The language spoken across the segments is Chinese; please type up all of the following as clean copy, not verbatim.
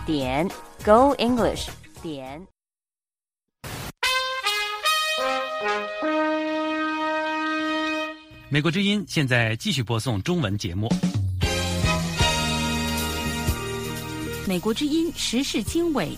点 Go English 点。 美国之音现在继续播送中文节目。 美国之音时事经纬。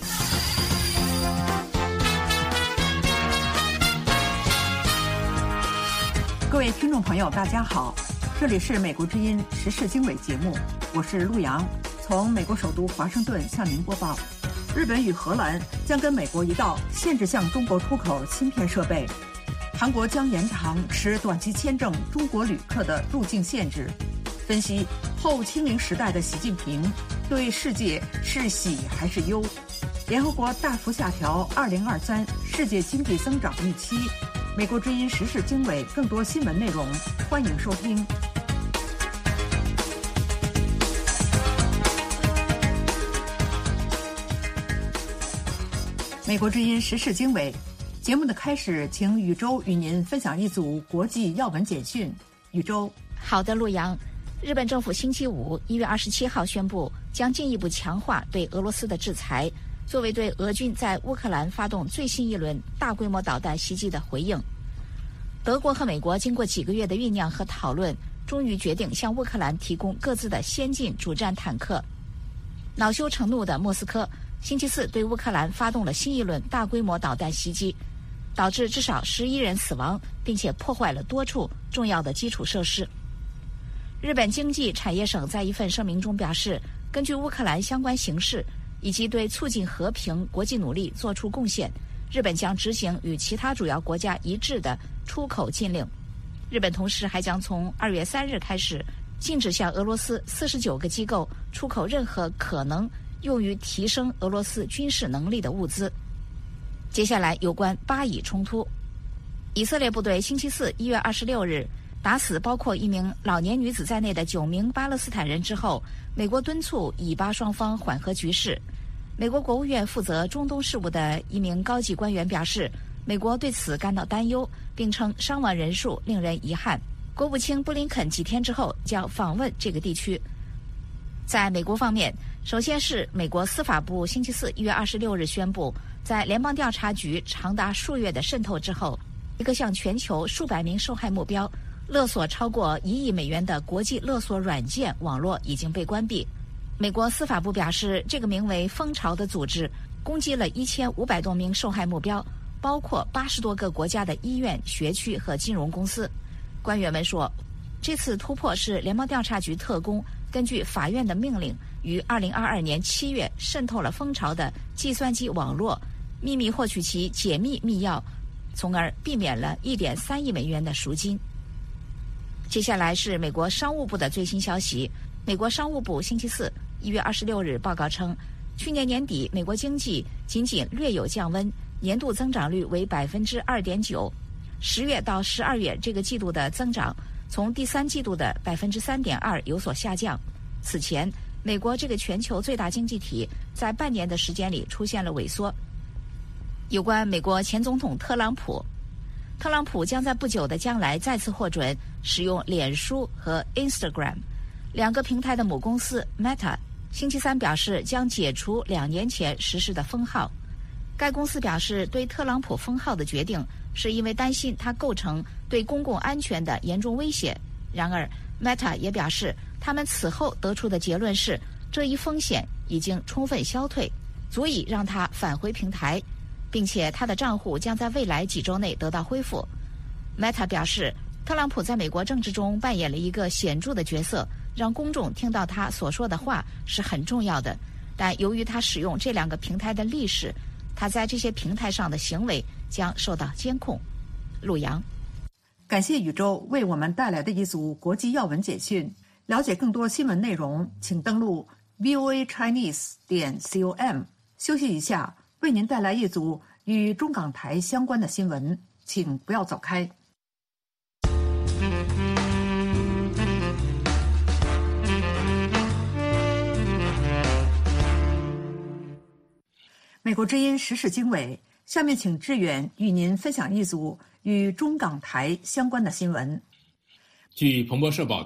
各位听众朋友，大家好，这里是美国之音时事经纬节目，我是陆洋，从美国首都华盛顿向您播报。日本与荷兰将跟美国一道限制向中国出口芯片设备。韩国将延长持短期签证中国旅客的入境限制。分析后清零时代的习近平对世界是喜还是忧？联合国大幅下调2023世界经济增长预期。美国之音时事经纬更多新闻内容，欢迎收听。美国之音时事经纬节目的开始，请宇宙与您分享一组国际要闻简讯。宇宙。 好的，陆洋。日本政府星期五1月27号宣布，将进一步强化对俄罗斯的制裁，作为对俄军在乌克兰发动最新一轮大规模导弹袭击的回应。德国和美国经过几个月的酝酿和讨论，终于决定向乌克兰提供各自的先进主战坦克。恼羞成怒的莫斯科星期四对乌克兰发动了新一轮大规模导弹袭击，导致至少11人死亡，并且破坏了多处重要的基础设施。日本经济产业省在一份声明中表示，根据乌克兰相关形势以及对促进和平国际努力做出贡献，日本将执行与其他主要国家一致的出口禁令。日本同时还将从2月3日开始禁止向俄罗斯49个机构出口任何可能用于提升俄罗斯军事能力的物资。接下来有关巴以冲突。以色列部队星期四1月26日打死包括一名老年女子在内的9名巴勒斯坦人之后，美国敦促以巴双方缓和局势。美国国务院负责中东事务的一名高级官员表示，美国对此感到担忧，并称伤亡人数令人遗憾。国务卿布林肯几天之后将访问这个地区。在美国方面，首先是美国司法部星期四1月26日宣布，在联邦调查局长达数月的渗透之后，一个向全球数百名受害目标勒索超过1亿美元的国际勒索软件网络已经被关闭。美国司法部表示，这个名为蜂巢的组织攻击了1500多名受害目标，包括80多个国家的医院、学区和金融公司。官员们说，这次突破是联邦调查局特工根据法院的命令，于2022年7月渗透了蜂巢的计算机网络，秘密获取其解密密钥，从而避免了1.3亿美元的赎金。接下来是美国商务部的最新消息。美国商务部星期四1月26日报告称，去年年底美国经济仅略有降温，年度增长率为 2.9%。10月到12月这个季度的增长从第三季度的 3.2% 有所下降。此前，美国这个全球最大经济体在半年的时间里出现了萎缩。有关美国前总统特朗普将在不久的将来再次获准使用脸书和 Instagram 两个平台的母公司 Meta 星期三表示将解除2年前实施的封号。该公司表示，对特朗普封号的决定是因为担心他构成对公共安全的严重威胁。然而 Meta 也表示，他们此后得出的结论是，这一风险已经充分消退，足以让他返回平台，并且他的账户将在未来几周内得到恢复。Meta 表示，特朗普在美国政治中扮演了一个显著的角色，让公众听到他所说的话是很重要的。但由于他使用这2个平台的历史，他在这些平台上的行为将受到监控。陆洋。 感谢宇宙为我们带来的一组国际要闻简讯。了解更多新闻内容，请登录 voachinese.com。 休息一下，为您带来一组与中港台相关的新闻，请不要走开。美国之音时事经纬，下面请志远与您分享一组与中港台相关的新闻。 据彭博社报道，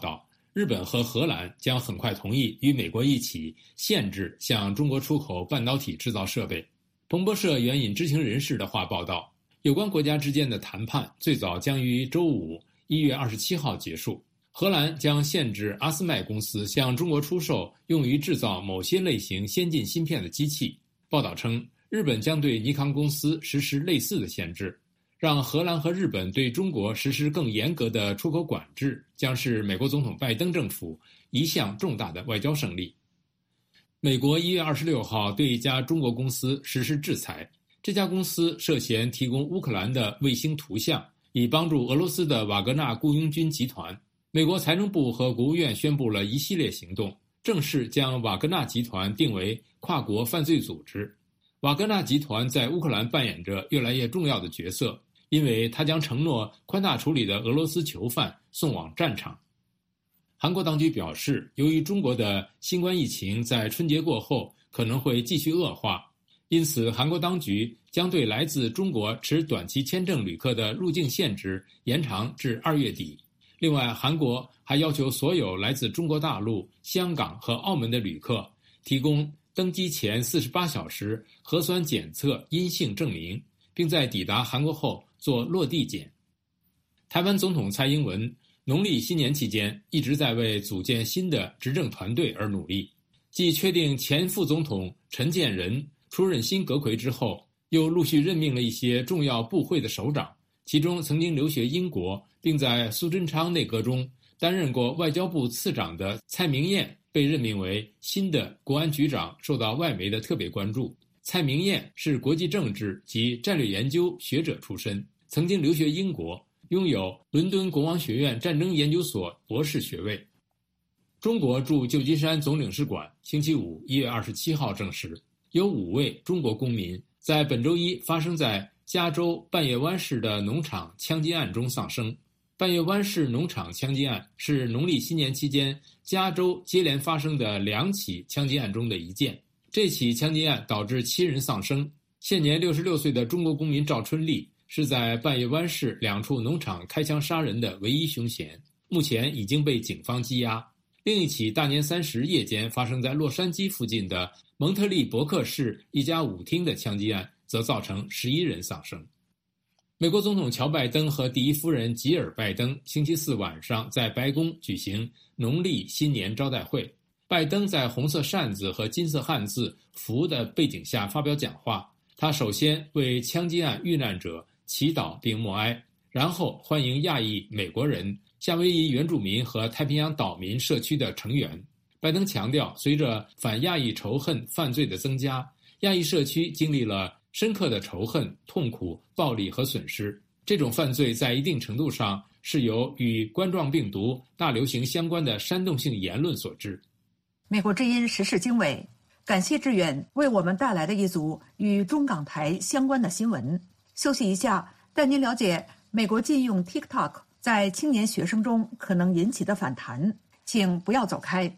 日本和荷兰将很快同意与美国一起限制向中国出口半导体制造设备。彭博社援引知情人士的话报道，有关国家之间的谈判最早将于周五1月27号结束。荷兰将限制阿斯麦公司向中国出售用于制造某些类型先进芯片的机器。报道称，日本将对尼康公司实施类似的限制。让荷兰和日本对中国实施更严格的出口管制，将是美国总统拜登政府一项重大的外交胜利。美国1月26号对一家中国公司实施制裁，这家公司涉嫌提供乌克兰的卫星图像，以帮助俄罗斯的瓦格纳雇佣军集团。美国财政部和国务院宣布了一系列行动，正式将瓦格纳集团定为跨国犯罪组织。瓦格纳集团在乌克兰扮演着越来越重要的角色，因为他将承诺宽大处理的俄罗斯囚犯送往战场。韩国当局表示，由于中国的新冠疫情在春节过后可能会继续恶化，因此韩国当局将对来自中国持短期签证旅客的入境限制延长至2月底。另外，韩国还要求所有来自中国大陆、香港和澳门的旅客提供登机前48小时核酸检测阴性证明，并在抵达韩国后做落地检。台湾总统蔡英文农历新年期间一直在为组建新的执政团队而努力，继确定前副总统陈建仁出任新阁揆之后，又陆续任命了一些重要部会的首长，其中曾经留学英国并在苏贞昌内阁中担任过外交部次长的蔡明彦被任命为新的国安局长，受到外媒的特别关注。蔡明彦是国际政治及战略研究学者出身，曾经留学英国，拥有伦敦国王学院战争研究所博士学位。中国驻旧金山总领事馆星期五1月27号证实，有5位中国公民在本周一发生在加州半月湾市的农场枪击案中丧生。半月湾市农场枪击案是农历新年期间加州接连发生的2起枪击案中的一件。这起枪击案导致7人丧生。现年66岁的中国公民赵春丽是在半月湾市2处农场开枪杀人的唯一凶嫌，目前已经被警方羁押。另一起大年30夜间发生在洛杉矶附近的蒙特利伯克市一家舞厅的枪击案，则造成11人丧生。美国总统乔拜登和第一夫人吉尔拜登星期四晚上在白宫举行农历新年招待会。拜登在红色扇子和金色汉字福的背景下发表讲话，他首先为枪击案遇难者祈祷并默哀，然后欢迎亚裔美国人、夏威夷原住民和太平洋岛民社区的成员。拜登强调，随着反亚裔仇恨犯罪的增加，亚裔社区经历了深刻的仇恨、痛苦、暴力和损失。这种犯罪在一定程度上是由与冠状病毒大流行相关的煽动性言论所致。 美国之音时事经纬，感谢志远为我们带来的一组与中港台相关的新闻。休息一下，带您了解美国禁用 TikTok 在青年学生中可能引起的反弹。请不要走开。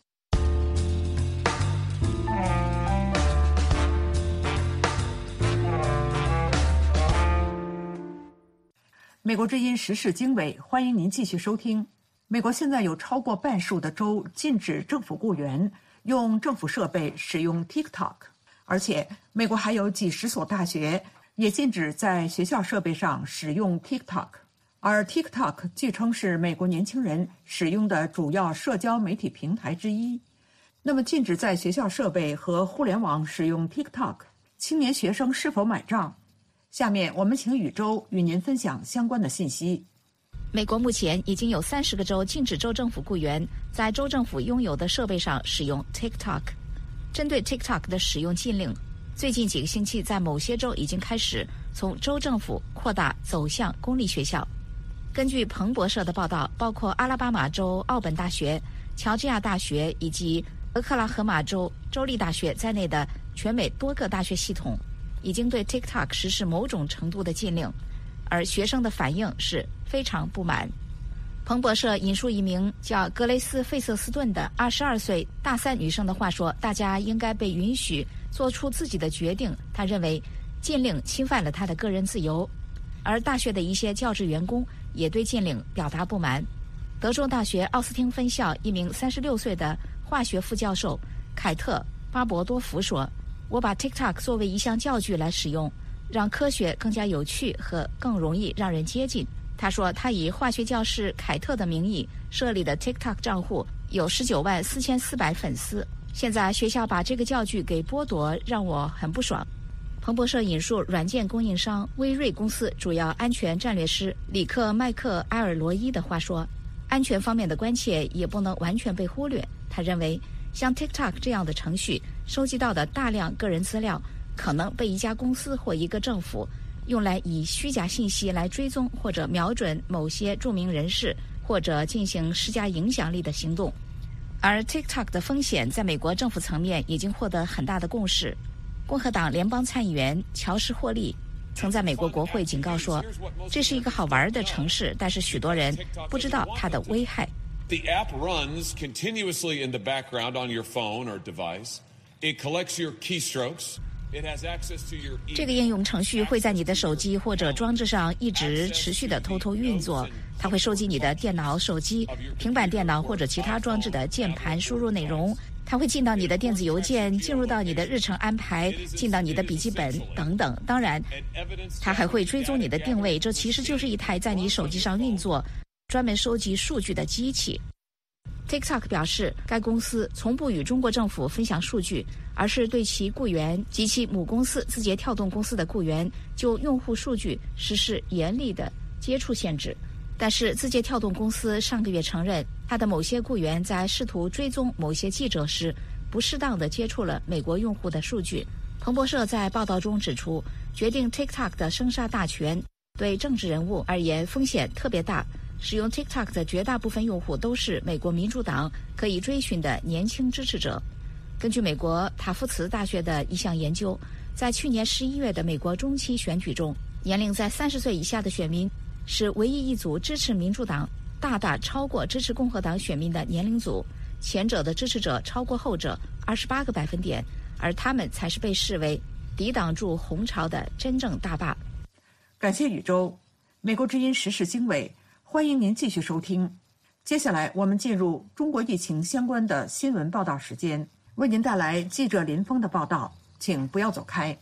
美国之音时事经纬，欢迎您继续收听。美国现在有超过半数的州禁止政府雇员用政府设备使用 TikTok， 而且美国还有几十所大学也禁止在学校设备上使用 TikTok。 而 TikTok 据称是美国年轻人使用的主要社交媒体平台之一。那么禁止在学校设备和互联网使用 TikTok， 青年学生是否买账？下面我们请宇宙与您分享相关的信息。 美国目前已经有30个州禁止州政府雇员在州政府拥有的设备上使用 TikTok。 针对 TikTok 的使用禁令，最近几个星期在某些州已经开始从州政府扩大走向公立学校。根据彭博社的报道，包括阿拉巴马州奥本大学、乔治亚大学以及俄克拉荷马州州立大学在内的全美多个大学系统已经对 TikTok 实施某种程度的禁令，而学生的反应是非常不满。彭博社引述一名叫格雷斯·费瑟斯顿的22岁大3女生的话说，大家应该被允许做出自己的决定。她认为禁令侵犯了她的个人自由。而大学的一些教职员工也对禁令表达不满。 德州大学奥斯汀分校一名36岁的化学副教授凯特·巴伯多夫说：“我把 TikTok 作为一项教具来使用，让科学更加有趣和更容易让人接近。”他说，他以化学教师凯特的名义设立的 TikTok 账户有194400粉丝。现在学校把这个教具给剥夺，让我很不爽。彭博社引述软件供应商微瑞公司主要安全战略师里克·麦克埃尔罗伊的话说，安全方面的关切也不能完全被忽略。他认为，像 TikTok 这样的程序收集到的大量个人资料，可能被一家公司或一个政府用来以虚假信息来追踪或者瞄准某些著名人士，或者进行施加影响力的行动。而 TikTok 的风险在美国政府层面已经获得很大的共识。共和党联邦参议员乔什·霍利曾在美国国会警告说，这是一个好玩的城市，但是许多人不知道它的危害。 The app runs continuously in the background on your phone or device. It collects your keystrokes. It has access to your email. 这个应用程序会在你的手机或者装置上一直持续地偷偷运作，它会收集你的电脑、手机、平板电脑或者其他装置的键盘输入内容，它会进到你的电子邮件，进入到你的日程安排，进到你的笔记本等等。当然，它还会追踪你的定位，这其实就是一台在你手机上运作、专门收集数据的机器。TikTok 表示，该公司从不与中国政府分享数据，而是对其雇员及其母公司字节跳动公司的雇员就用户数据实施严厉的接触限制。但是字节跳动公司上个月承认，他的某些雇员在试图追踪某些记者时，不适当地接触了美国用户的数据。彭博社在报道中指出，决定 TikTok 的生杀大权对政治人物而言风险特别大。使用 TikTok 的绝大部分用户都是美国民主党可以追寻的年轻支持者。根据美国塔夫茨大学的一项研究，在去年11月的美国中期选举中，年龄在30岁以下的选民是唯一一组支持民主党大大超过支持共和党选民的年龄组，前者的支持者超过后者28个百分点，而他们才是被视为抵挡住红潮的真正大坝。 感谢宇宙，美国之音时事经纬，欢迎您继续收听。接下来我们进入中国疫情相关的新闻报道时间，为您带来记者林峰的报道，请不要走开。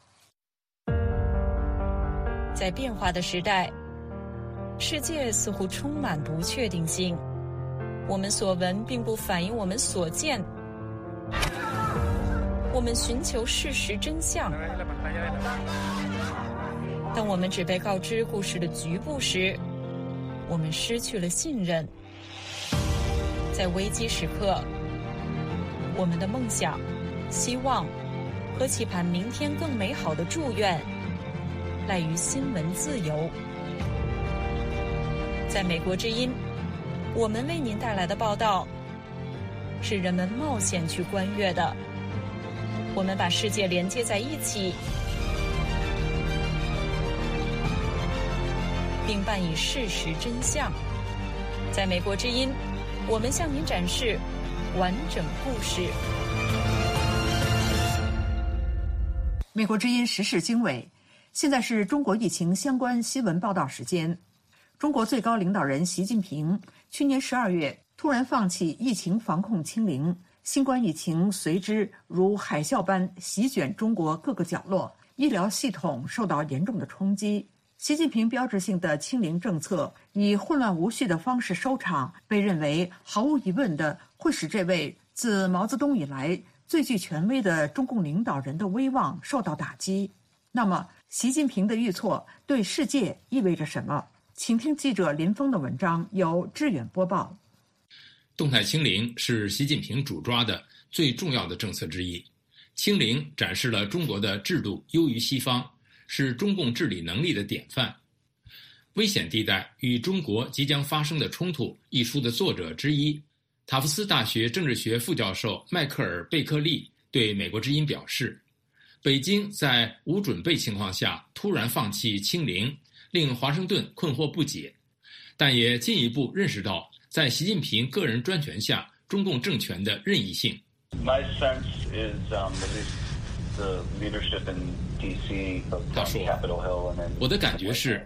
在变化的时代，世界似乎充满不确定性，我们所闻并不反映我们所见，我们寻求事实真相。当我们只被告知故事的局部时，我们失去了信任。在危机时刻，我们的梦想、希望和期盼明天更美好的祝愿赖于新闻自由。在美国之音，我们为您带来的报道是人们冒险去观阅的。我们把世界连接在一起，并伴以事实真相。在美国之音，我们向您展示完整故事。 美国之音时事经纬，现在是中国疫情相关新闻报道时间。中国最高领导人习近平去年12月突然放弃疫情防控清零，新冠疫情随之如海啸般席卷中国各个角落，医疗系统受到严重的冲击。习近平标志性的清零政策以混乱无序的方式收场，被认为毫无疑问的会使这位自毛泽东以来最具权威的中共领导人的威望受到打击。那么，习近平的遇挫对世界意味着什么？请听记者林峰的文章，由志远播报。 动态清零是习近平主抓的最重要的政策之一。清零展示了中国的制度优于西方，是中共治理能力的典范。《危险地带与中国即将发生的冲突》一书的作者之一，塔夫斯大学政治学副教授迈克尔·贝克利对美国之音表示，北京在无准备情况下突然放弃清零，令华盛顿困惑不解，但也进一步认识到在习近平个人专权下中共政权的任意性。他说，我的感觉是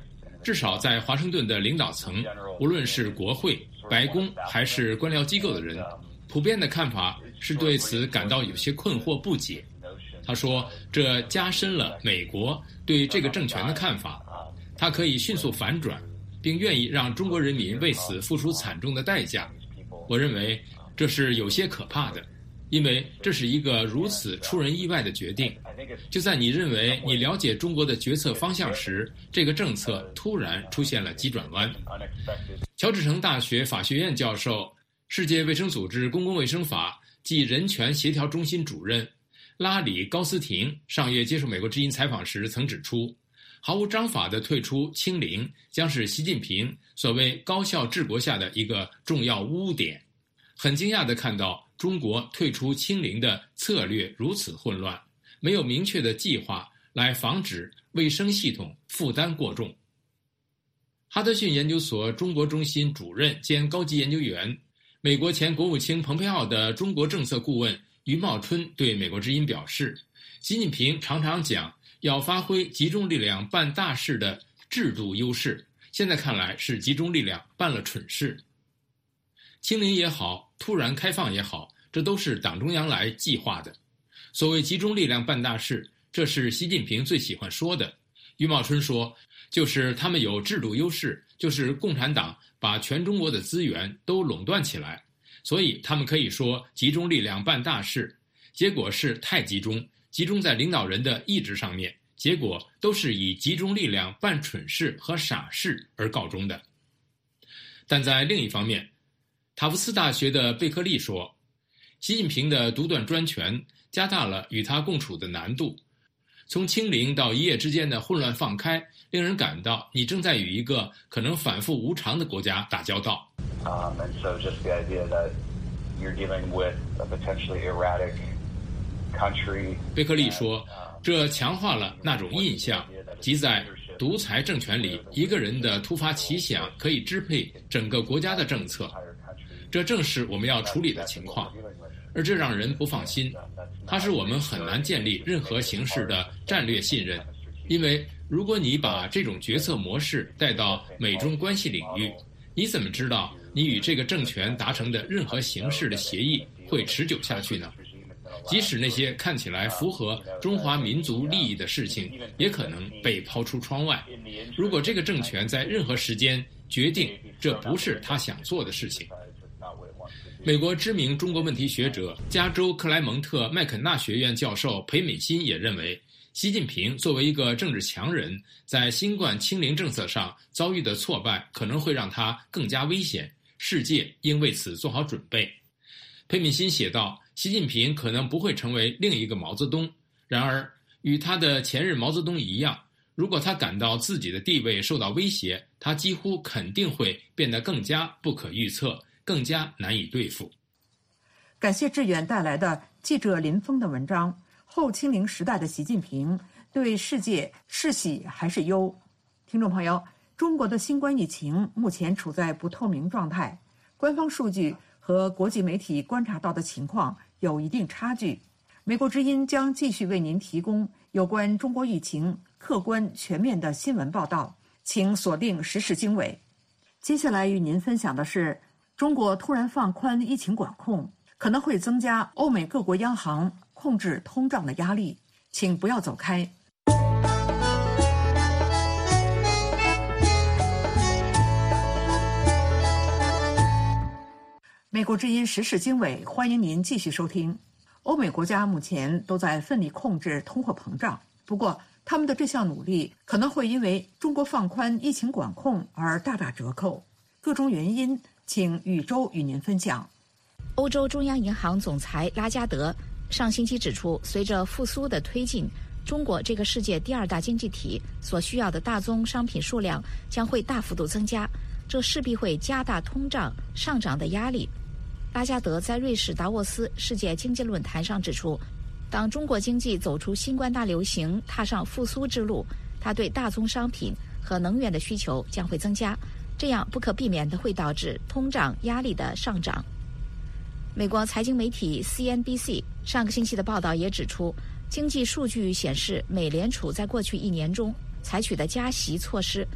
至少在华盛顿的领导层，无论是国会、白宫还是官僚机构的人，普遍的看法是对此感到有些困惑不解。他说，这加深了美国对这个政权的看法，他可以迅速反转，并愿意让中国人民为此付出惨重的代价。我认为这是有些可怕的，因为这是一个如此出人意外的决定。就在你认为你了解中国的决策方向时，这个政策突然出现了急转弯。乔治城大学法学院教授、世界卫生组织公共卫生法及人权协调中心主任拉里·高斯廷上月接受美国之音采访时曾指出，毫无章法的退出清零将是习近平所谓高效治国下的一个重要污点。很惊讶地看到中国退出清零的策略如此混乱，没有明确的计划来防止卫生系统负担过重。哈德逊研究所中国中心主任兼高级研究员、美国前国务卿蓬佩奥的中国政策顾问于茂春对美国之音表示，习近平常常讲要发挥集中力量办大事的制度优势，现在看来是集中力量办了蠢事。清零也好，突然开放也好，这都是党中央来计划的。所谓集中力量办大事，这是习近平最喜欢说的。于茂春说，就是他们有制度优势，就是共产党把全中国的资源都垄断起来，所以他们可以说集中力量办大事，结果是太集中，集中在领导人的意志上面，结果都是以集中力量办蠢事和傻事而告终的。但在另一方面，塔夫茨大学的贝克利说，习近平的独断专权加大了与他共处的难度，从清零到一夜之间的混乱放开，令人感到你正在与一个可能反复无常的国家打交道。 And so just the idea that you're dealing with a potentially erratic country. 贝克利说，这强化了那种印象，即在独裁政权里，一个人的突发奇想可以支配整个国家的政策。这正是我们要处理的情况，而这让人不放心。它使我们很难建立任何形式的战略信任，因为如果你把这种决策模式带到美中关系领域，你怎么知道你与这个政权达成的任何形式的协议会持久下去呢？即使那些看起来符合中华民族利益的事情，也可能被抛出窗外。如果这个政权在任何时间决定这不是他想做的事情。美国知名中国问题学者、加州克莱蒙特麦肯纳学院教授裴敏欣也认为，习近平作为一个政治强人，在新冠清零政策上遭遇的挫败可能会让他更加危险，世界应为此做好准备。裴敏欣写道，习近平可能不会成为另一个毛泽东，然而与他的前任毛泽东一样，如果他感到自己的地位受到威胁，他几乎肯定会变得更加不可预测，更加难以对付。 感谢志远带来的记者林峰的文章《后清零时代的习近平对世界是喜还是忧》。听众朋友，中国的新冠疫情目前处在不透明状态，官方数据和国际媒体观察到的情况有一定差距。美国之音将继续为您提供有关中国疫情客观全面的新闻报道，请锁定时事经纬。接下来与您分享的是，中国突然放宽疫情管控，可能会增加欧美各国央行控制通胀的压力，请不要走开。美国之音时事经纬，欢迎您继续收听。欧美国家目前都在奋力控制通货膨胀，不过他们的这项努力可能会因为中国放宽疫情管控而大打折扣。各种原因，请宇宙与您分享。 欧洲中央银行总裁拉加德上星期指出，随着复苏的推进，中国这个世界第二大经济体所需要的大宗商品数量将会大幅度增加，这势必会加大通胀上涨的压力。拉加德在瑞士达沃斯世界经济论坛上指出，当中国经济走出新冠大流行，踏上复苏之路，它对大宗商品和能源的需求将会增加，这样不可避免地会导致通胀压力的上涨。美国财经媒体 CNBC 上个星期的报道也指出，经济数据显示，美联储在过去1年中采取的加息措施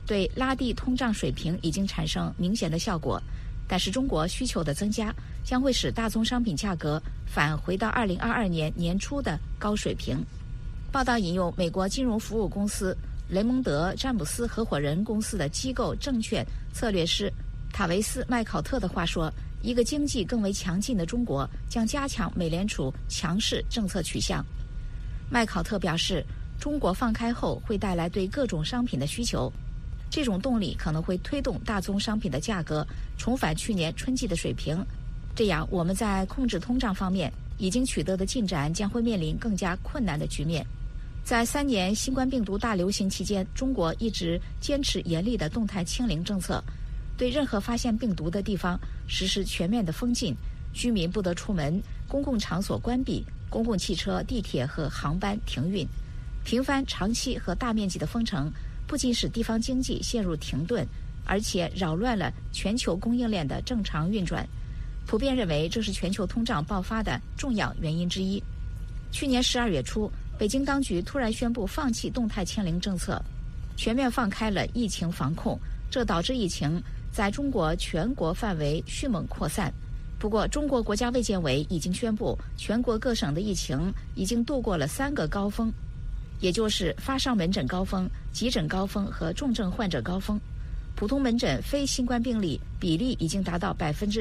对拉低通胀水平已经产生明显的效果，但是中国需求的增加将会使大宗商品价格返回到2022年年初的高水平。报道引用美国金融服务公司雷蒙德·詹姆斯合伙人公司的机构证券策略师塔维斯·麦考特的话说，一个经济更为强劲的中国将加强美联储强势政策取向。麦考特表示，中国放开后会带来对各种商品的需求，这种动力可能会推动大宗商品的价格重返去年春季的水平，这样我们在控制通胀方面已经取得的进展将会面临更加困难的局面。在3年新冠病毒大流行期间，中国一直坚持严厉的动态清零政策，对任何发现病毒的地方实施全面的封禁，居民不得出门，公共场所关闭，公共汽车、地铁和航班停运。频繁、长期和大面积的封城不仅使地方经济陷入停顿，而且扰乱了全球供应链的正常运转。普遍认为这是全球通胀爆发的重要原因之一。去年12月初，北京当局突然宣布放弃动态清零政策，全面放开了疫情防控，这导致疫情在中国全国范围迅猛扩散。不过，中国国家卫健委已经宣布，全国各省的疫情已经度过了3个高峰，也就是发烧门诊高峰、急诊高峰和重症患者高峰。普通门诊非新冠病例比例已经达到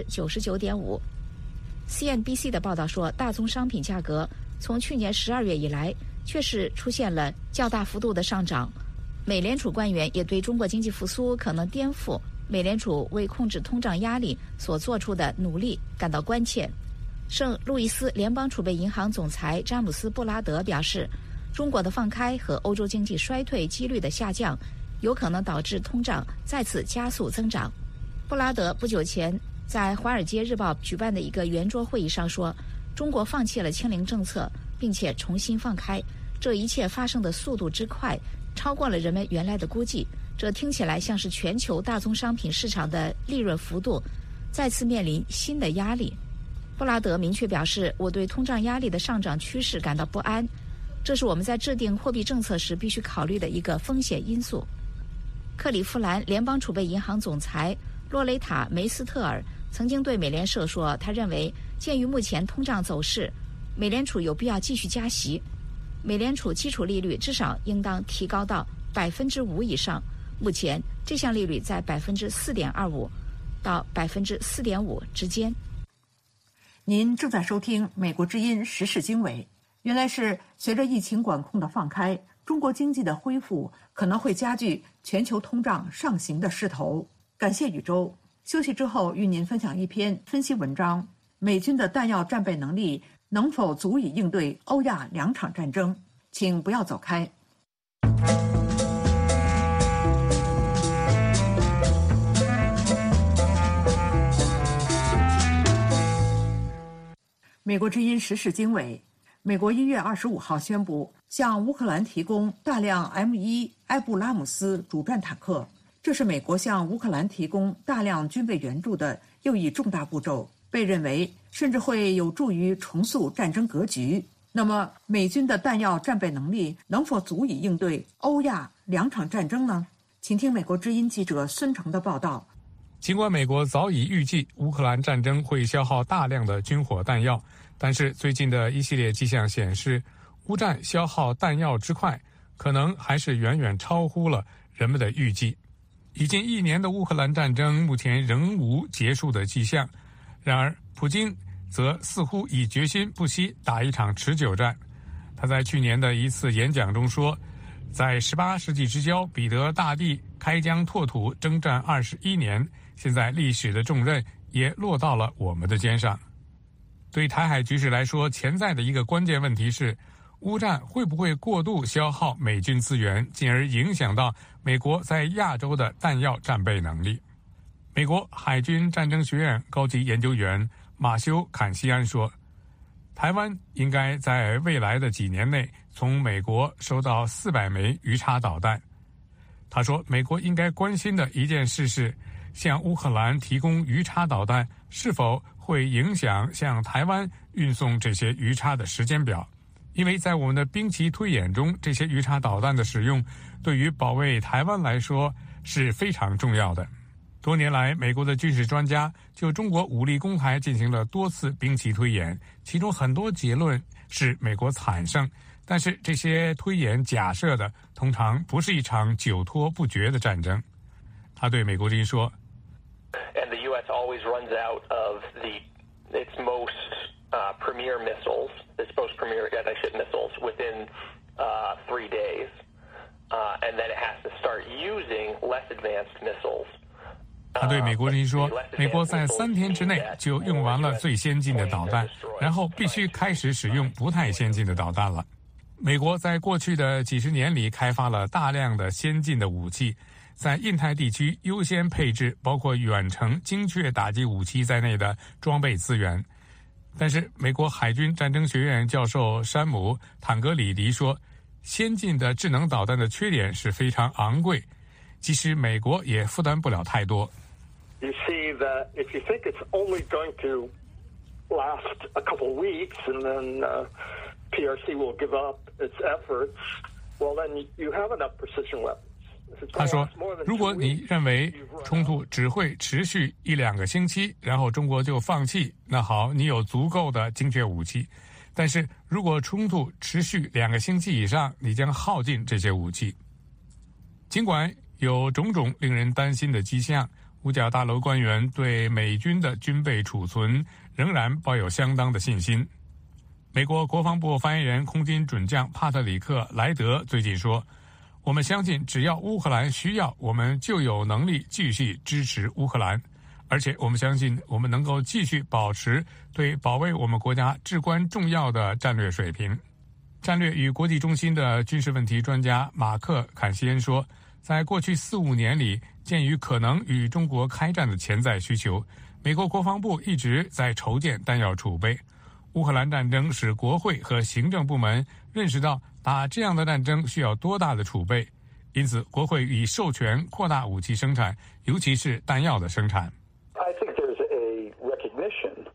99.5%。CNBC 的报道说，大宗商品价格从去年12月以来确实出现了较大幅度的上涨。美联储官员也对中国经济复苏可能颠覆美联储为控制通胀压力所做出的努力感到关切。圣路易斯联邦储备银行总裁詹姆斯·布拉德表示，中国的放开和欧洲经济衰退几率的下降有可能导致通胀再次加速增长。布拉德不久前在《华尔街日报》举办的一个圆桌会议上说，中国放弃了清零政策并且重新放开，这一切发生的速度之快超过了人们原来的估计，这听起来像是全球大宗商品市场的利润幅度再次面临新的压力。布拉德明确表示，我对通胀压力的上涨趋势感到不安，这是我们在制定货币政策时必须考虑的一个风险因素。克利夫兰联邦储备银行总裁洛雷塔·梅斯特尔曾经对美联社说，他认为鉴于目前通胀走势，美联储有必要继续加息，美联储基础利率至少应当提高到 5% 以上，目前这项利率在 4.25% 到 4.5% 之间。 您正在收听美国之音时事经纬。原来是随着疫情管控的放开，中国经济的恢复可能会加剧全球通胀上行的势头。感谢宇宙。休息之后与您分享一篇分析文章，美军的弹药战备能力能否足以应对欧亚2场战争？请不要走开。美国之音时事经纬。美国1月25号宣布向乌克兰提供大量 M1 埃布拉姆斯主战坦克，这是美国向乌克兰提供大量军备援助的又一重大步骤，被认为甚至会有助于重塑战争格局。那么，美军的弹药战备能力能否足以应对欧亚2场战争呢？请听美国之音记者孙成的报道。 尽管美国早已预计乌克兰战争会消耗大量的军火弹药，但是最近的一系列迹象显示，乌战消耗弹药之快，可能还是远远超乎了人们的预计。已经1年的乌克兰战争目前仍无结束的迹象，然而普京则似乎已决心不惜打一场持久战。他在去年的一次演讲中说，在18世纪之交，彼得大帝开疆拓土征战21年，现在历史的重任也落到了我们的肩上。对台海局势来说，潜在的一个关键问题是，乌战会不会过度消耗美军资源，进而影响到美国在亚洲的弹药战备能力。美国海军战争学院高级研究员马修·坎西安说，台湾应该在未来的几年内从美国收到400枚鱼叉导弹。他说，美国应该关心的一件事是，向乌克兰提供鱼叉导弹是否会影响向台湾运送这些鱼叉的时间表，因为在我们的兵棋推演中，这些鱼叉导弹的使用对于保卫台湾来说是非常重要的。多年来，美国的军事专家就中国武力攻台进行了多次兵棋推演，其中很多结论是美国惨胜，但是这些推演假设的通常不是一场久拖不决的战争。他对美国之音说 And the U.S. always runs out of its most premier missiles, its most premier anti-ship missiles within 3 days, and then it has to start using less advanced missiles. 他对美国人说，美国在3天之内就用完了最先进的导弹，然后必须开始使用不太先进的导弹了。美国在过去的几十年里开发了大量的先进的武器，在印太地区优先配置包括远程精确打击武器在内的装备资源。但是美国海军战争学院教授山姆·坦格里迪说，先进的智能导弹的缺点是非常昂贵，即使美国也负担不了太多。 You see that if you think it's only going to last a couple of weeks and then PRC will give up its efforts, well, then you have enough precision weapons. 他说，如果你认为冲突只会持续1-2个星期，然后中国就放弃，那好，你有足够的精确武器。但是如果冲突持续2个星期以上，你将耗尽这些武器。尽管有种种令人担心的迹象，五角大楼官员对美军的军备储存仍然抱有相当的信心。美国国防部发言人空军准将帕特里克·莱德最近说，我们相信只要乌克兰需要，我们就有能力继续支持乌克兰，而且我们相信我们能够继续保持对保卫我们国家至关重要的战略水平。战略与国际中心的军事问题专家马克·坎西恩说，在过去4-5年里，鉴于可能与中国开战的潜在需求，美国国防部一直在筹建弹药储备。乌克兰战争使国会和行政部门认识到打这样的战争需要多大的储备，因此国会已授权扩大武器生产，尤其是弹药的生产。 I think there's a recognition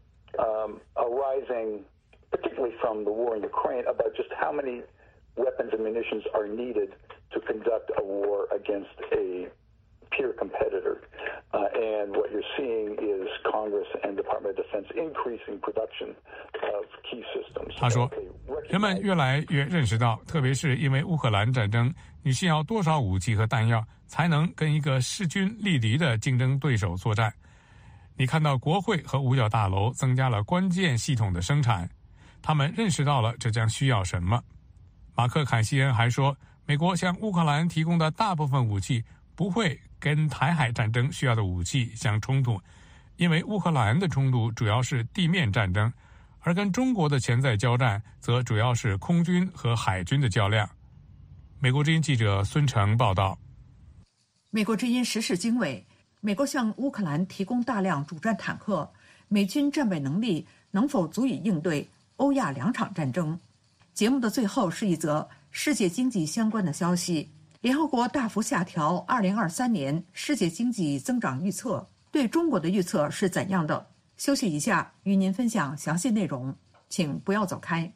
arising, particularly from the war in Ukraine, about just how many weapons and munitions are needed to conduct a war against a peer competitor. And what you're seeing is Congress and Department of Defense increasing production of key systems. 他说，人们越来越认识到，特别是因为乌克兰战争，你需要多少武器和弹药才能跟一个势均力敌的竞争对手作战。你看到国会和五角大楼增加了关键系统的生产，他们认识到了这将需要什么。马克·坎西恩还说，美国向乌克兰提供的大部分武器不会跟台海战争需要的武器相冲突，因为乌克兰的冲突主要是地面战争，而跟中国的潜在交战则主要是空军和海军的较量。美国之音记者孙成报道。 美国之音时事经纬，美国向乌克兰提供大量主战坦克，美军战备能力能否足以应对欧亚2场战争？节目的最后是一则世界经济相关的消息。联合国大幅下调2023年世界经济增长预测，对中国的预测是怎样的？休息一下，与您分享详细内容，请不要走开。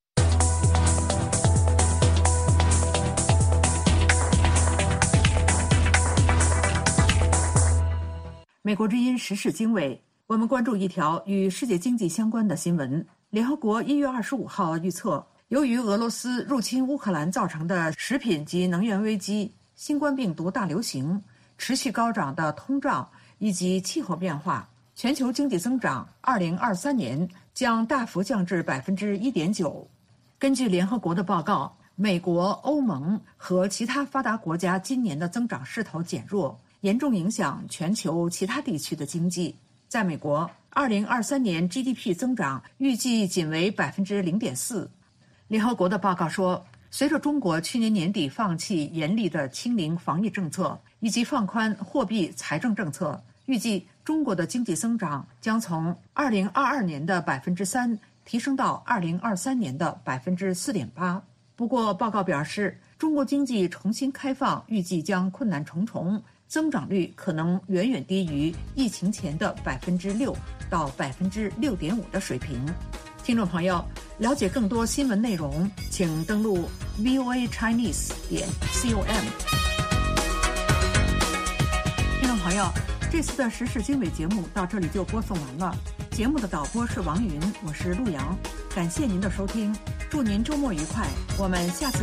美国之音时事经纬，我们关注一条与世界经济相关的新闻。联合国1月25号预测，由于俄罗斯入侵乌克兰造成的食品及能源危机、新冠病毒大流行、持续高涨的通胀以及气候变化，全球经济增长2023年将大幅降至 1.9%。 根据联合国的报告，美国、欧盟和其他发达国家今年的增长势头减弱，严重影响全球其他地区的经济。在美国，2023年 GDP 增长预计仅为 0.4%。联合国的报告说，随着中国去年年底放弃严厉的清零防疫政策以及放宽货币财政政策，预计中国的经济增长将从2022年的 3% 提升到2023年的 4.8%。不过报告表示，中国经济重新开放预计将困难重重，增长率可能远远低于疫情前的 6% 到 6.5% 的水平。听众朋友，了解更多新闻内容，请登录 voachinese.com。 友，这次的时事经纬节目到这里就播送完了。节目的导播是王云，我是陆阳，感谢您的收听，祝您周末愉快，我们下次见。